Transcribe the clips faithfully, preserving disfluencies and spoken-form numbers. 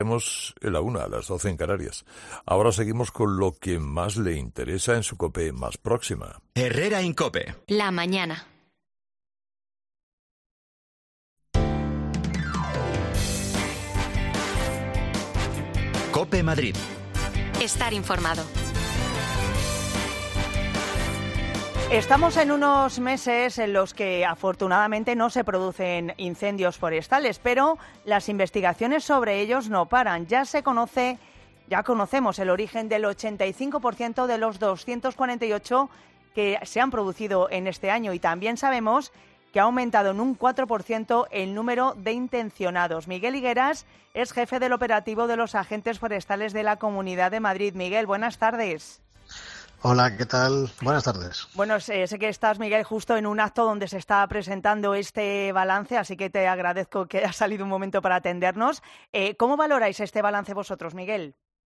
Tenemos la una, a las doce en Canarias. Ahora seguimos con lo que más le interesa en su COPE más próxima. Herrera en COPE. La mañana. COPE Madrid. Estar informado. Estamos en unos meses en los que afortunadamente no se producen incendios forestales, pero las investigaciones sobre ellos no paran. Ya se conoce, ya conocemos el origen del ochenta y cinco por ciento de los doscientos cuarenta y ocho que se han producido en este año y también sabemos que ha aumentado en un cuatro por ciento el número de intencionados. Miguel Higueras es jefe del operativo de los agentes forestales de la Comunidad de Madrid. Miguel, buenas tardes. Hola, ¿qué tal? Buenas tardes. Bueno, sé, sé que estás, Miguel, justo en un acto donde se está presentando este balance, así que te agradezco que hayas salido un momento para atendernos. Eh, ¿Cómo valoráis este balance vosotros, Miguel?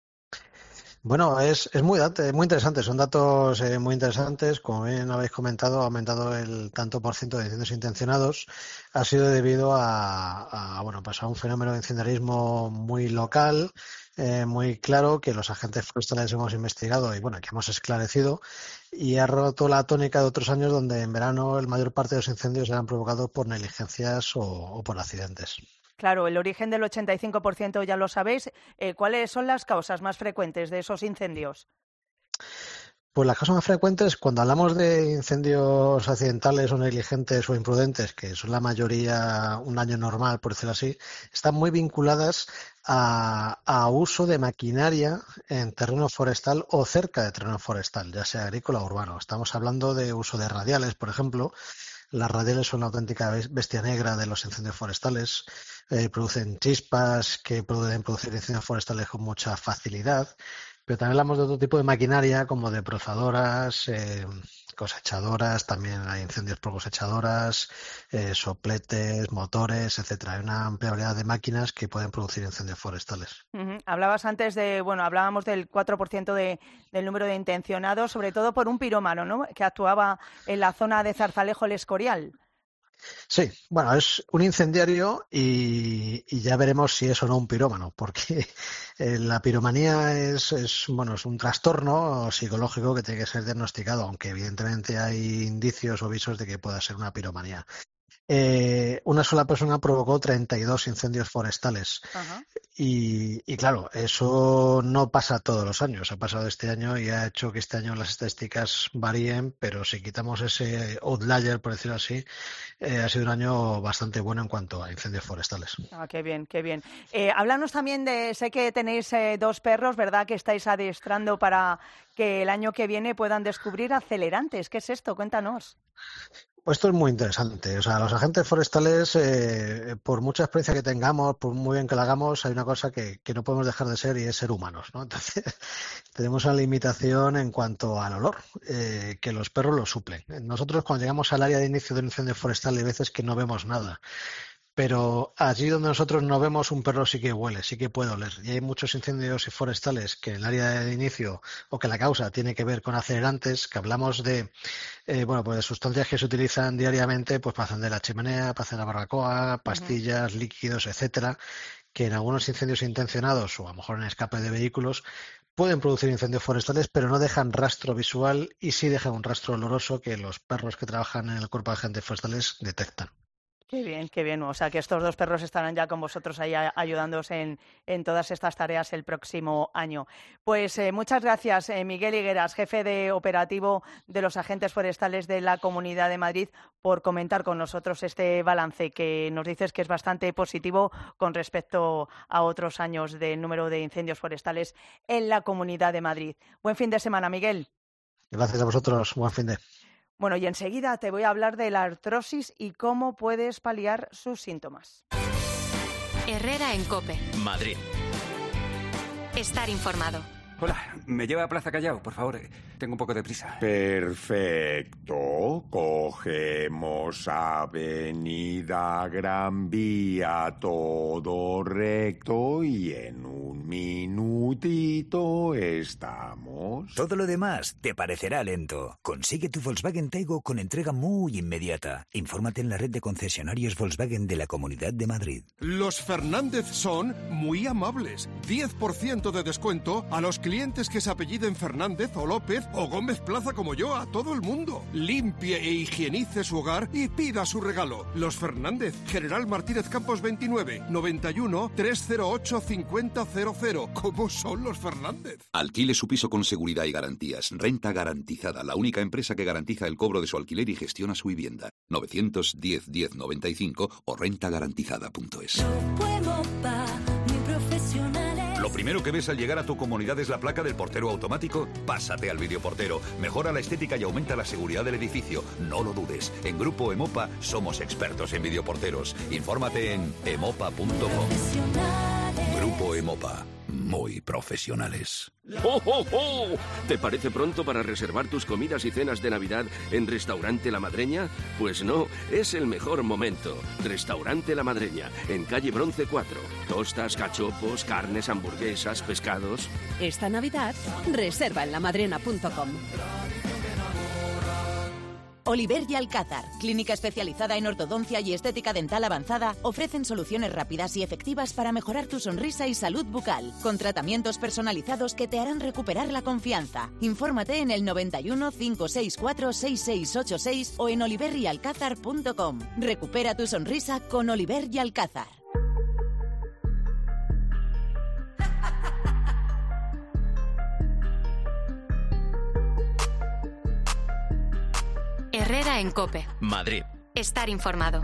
Bueno, es, es muy, muy interesante, son datos eh, muy interesantes. Como bien habéis comentado, ha aumentado el tanto por ciento de incendios intencionados. Ha sido debido a, a, bueno, pues a un fenómeno de incendiarismo muy local, eh, muy claro, que los agentes forestales hemos investigado y bueno, que hemos esclarecido, y ha roto la tónica de otros años donde en verano la mayor parte de los incendios eran provocados por negligencias o, o por accidentes. Claro, el origen del ochenta y cinco por ciento ya lo sabéis. Eh, ¿Cuáles son las causas más frecuentes de esos incendios? Pues las causas más frecuentes, cuando hablamos de incendios accidentales o negligentes o imprudentes, que son la mayoría un año normal, por decirlo así, están muy vinculadas a, a uso de maquinaria en terreno forestal o cerca de terreno forestal, ya sea agrícola o urbano. Estamos hablando de uso de radiales, por ejemplo. Las radiales son la auténtica bestia negra de los incendios forestales. Eh, producen chispas que pueden producir incendios forestales con mucha facilidad. Pero también hablamos de otro tipo de maquinaria como de prozadoras, eh, cosechadoras, también hay incendios por cosechadoras, eh, sopletes, motores, etcétera. Hay una amplia variedad de máquinas que pueden producir incendios forestales. Uh-huh. Hablabas antes de, bueno, hablábamos del cuatro por ciento de, del número de intencionados, sobre todo por un pirómano, ¿no?, que actuaba en la zona de Zarzalejo, El Escorial. Sí, bueno, es un incendiario y, y ya veremos si es o no un pirómano, porque eh, la piromanía es, es, bueno, es un trastorno psicológico que tiene que ser diagnosticado, aunque evidentemente hay indicios o visos de que pueda ser una piromanía. Eh, una sola persona provocó treinta y dos incendios forestales. Ajá. Y, y claro, eso no pasa todos los años. Ha pasado este año y ha hecho que este año las estadísticas varíen, pero si quitamos ese outlier, por decirlo así, eh, ha sido un año bastante bueno en cuanto a incendios forestales. Ah, qué bien, qué bien. Eh, háblanos también de, sé que tenéis eh, dos perros, ¿verdad?, que estáis adiestrando para que el año que viene puedan descubrir acelerantes. ¿Qué es esto? Cuéntanos. Pues esto es muy interesante. O sea, los agentes forestales, eh, por mucha experiencia que tengamos, por muy bien que la hagamos, hay una cosa que, que no podemos dejar de ser y es ser humanos, ¿no? Entonces, tenemos una limitación en cuanto al olor, eh, que los perros lo suplen. Nosotros, cuando llegamos al área de inicio de un incendio forestal, hay veces que no vemos nada. Pero allí donde nosotros no vemos, un perro sí que huele, sí que puede oler. Y hay muchos incendios forestales que en el área de inicio o que la causa tiene que ver con acelerantes, que hablamos de, eh, bueno, pues de sustancias que se utilizan diariamente pues para encender la chimenea, para hacer la barbacoa, pastillas, uh-huh. líquidos, etcétera, que en algunos incendios intencionados o a lo mejor en escape de vehículos pueden producir incendios forestales, pero no dejan rastro visual y sí dejan un rastro oloroso que los perros que trabajan en el cuerpo de agentes forestales detectan. Qué bien, qué bien. O sea, que estos dos perros estarán ya con vosotros ahí ayudándoos en, en todas estas tareas el próximo año. Pues eh, muchas gracias, eh, Miguel Higueras, jefe de operativo de los agentes forestales de la Comunidad de Madrid, por comentar con nosotros este balance que nos dices que es bastante positivo con respecto a otros años del número de incendios forestales en la Comunidad de Madrid. Buen fin de semana, Miguel. Gracias a vosotros. Buen fin de. Bueno, y enseguida te voy a hablar de la artrosis y cómo puedes paliar sus síntomas. Herrera en COPE. Madrid. Estar informado. Hola, ¿me lleva a Plaza Callao, por favor? Tengo un poco de prisa. Perfecto. Cogemos Avenida Gran Vía, todo recto, y en un minutito estamos. Todo lo demás te parecerá lento. Consigue tu Volkswagen Taigo con entrega muy inmediata. Infórmate en la red de concesionarios Volkswagen de la Comunidad de Madrid. Los Fernández son muy amables. diez por ciento de descuento a los clientes que se apelliden Fernández o López o Gómez Plaza como yo, a todo el mundo. Limpie e higienice su hogar y pida su regalo. Los Fernández, General Martínez Campos veintinueve, noventa y uno, trescientos ocho, cincuenta cero cero. ¿Cómo son los Fernández? Alquile su piso con seguridad y garantías. Renta Garantizada, la única empresa que garantiza el cobro de su alquiler y gestiona su vivienda. novecientos diez, diez noventa y cinco o renta garantizada punto es. Lo primero que ves al llegar a tu comunidad es la placa del portero automático. Pásate al videoportero. Mejora la estética y aumenta la seguridad del edificio. No lo dudes. En Grupo Emopa somos expertos en videoporteros. Infórmate en emopa punto com. Grupo Emopa. Muy profesionales. ¡Oh, oh, oh! ¿Te parece pronto para reservar tus comidas y cenas de Navidad en Restaurante La Madreña? Pues no, es el mejor momento. Restaurante La Madreña, en calle Bronce cuatro. Tostas, cachopos, carnes, hamburguesas, pescados. Esta Navidad, reserva en lamadrena punto com. Oliver y Alcázar, clínica especializada en ortodoncia y estética dental avanzada, ofrecen soluciones rápidas y efectivas para mejorar tu sonrisa y salud bucal, con tratamientos personalizados que te harán recuperar la confianza. Infórmate en el noventa y uno, cinco seis cuatro, seis seis ocho seis o en oliver y alcázar punto com. Recupera tu sonrisa con Oliver y Alcázar. Herrera en COPE. Madrid. Estar informado.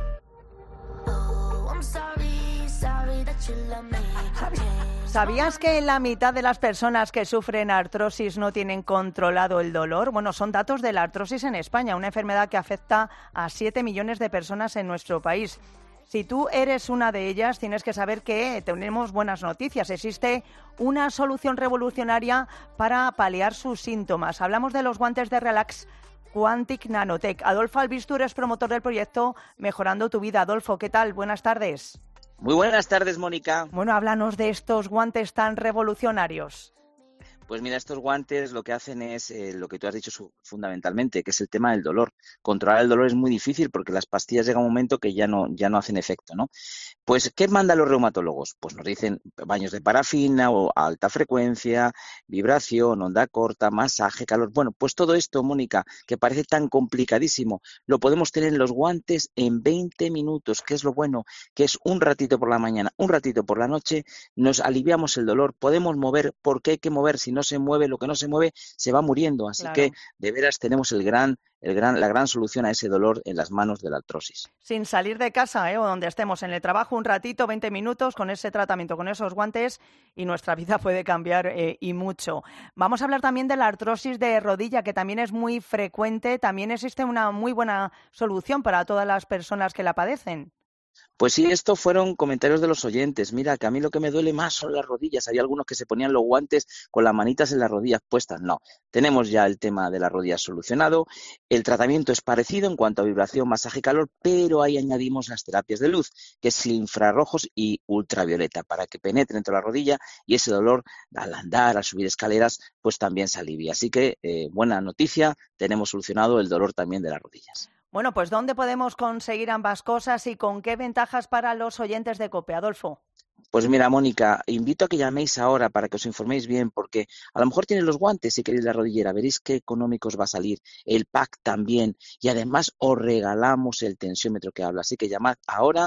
¿Sabías que la mitad de las personas que sufren artrosis no tienen controlado el dolor? Bueno, son datos de la artrosis en España, una enfermedad que afecta a siete millones de personas en nuestro país. Si tú eres una de ellas, tienes que saber que tenemos buenas noticias. Existe una solución revolucionaria para paliar sus síntomas. Hablamos de los guantes de Relax Quantic Nanotech. Adolfo Albistur es promotor del proyecto Mejorando tu Vida. Adolfo, ¿qué tal? Buenas tardes. Muy buenas tardes, Mónica. Bueno, háblanos de estos guantes tan revolucionarios. Pues mira, estos guantes lo que hacen es eh, lo que tú has dicho su, fundamentalmente, que es el tema del dolor. Controlar el dolor es muy difícil porque las pastillas llega un momento que ya no, ya no hacen efecto, ¿no? Pues, ¿qué mandan los reumatólogos? Pues nos dicen baños de parafina o a alta frecuencia, vibración, onda corta, masaje, calor. Bueno, pues todo esto, Mónica, que parece tan complicadísimo, lo podemos tener en los guantes en veinte minutos, que es lo bueno, que es un ratito por la mañana, un ratito por la noche, nos aliviamos el dolor, podemos mover, porque hay que mover, si no se mueve, lo que no se mueve se va muriendo, así claro. que de veras tenemos el gran, el gran, la gran solución a ese dolor en las manos de la artrosis. Sin salir de casa, ¿eh? O donde estemos, en el trabajo, un ratito, veinte minutos con ese tratamiento, con esos guantes, y nuestra vida puede cambiar eh, y mucho. Vamos a hablar también de la artrosis de rodilla, que también es muy frecuente. También existe una muy buena solución para todas las personas que la padecen. Pues sí, estos fueron comentarios de los oyentes. Mira, que a mí lo que me duele más son las rodillas. Había algunos que se ponían los guantes con las manitas en las rodillas puestas. No, tenemos ya el tema de las rodillas solucionado. El tratamiento es parecido en cuanto a vibración, masaje y calor, pero ahí añadimos las terapias de luz, que es infrarrojos y ultravioleta, para que penetren dentro de la rodilla y ese dolor al andar, al subir escaleras, pues también se alivia. Así que, eh, buena noticia, tenemos solucionado el dolor también de las rodillas. Bueno, pues ¿dónde podemos conseguir ambas cosas y con qué ventajas para los oyentes de COPE, Adolfo? Pues mira, Mónica, invito a que llaméis ahora para que os informéis bien, porque a lo mejor tenéis los guantes si queréis la rodillera, veréis qué económicos va a salir, el pack también, y además os regalamos el tensiómetro que habla. Así que llamad ahora,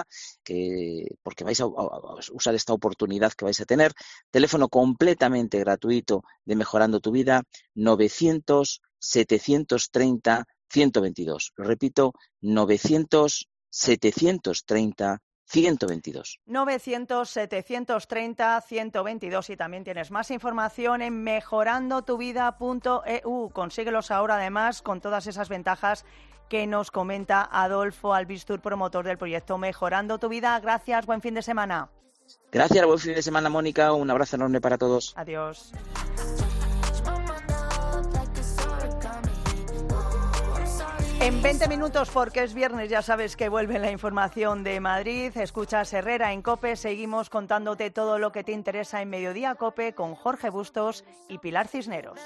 que porque vais a, a, a usar esta oportunidad que vais a tener. Teléfono completamente gratuito de Mejorando tu Vida, novecientos, setecientos treinta, ciento veintidós. Lo repito, novecientos, setecientos treinta, ciento veintidós. novecientos, setecientos treinta, ciento veintidós. Y también tienes más información en mejorando tu vida punto e u. Consíguelos ahora, además, con todas esas ventajas que nos comenta Adolfo Albistur, promotor del proyecto Mejorando tu Vida. Gracias, buen fin de semana. Gracias, buen fin de semana, Mónica. Un abrazo enorme para todos. Adiós. En veinte minutos, porque es viernes, ya sabes que vuelve la información de Madrid. Escuchas Herrera en COPE. Seguimos contándote todo lo que te interesa en Mediodía COPE con Jorge Bustos y Pilar Cisneros.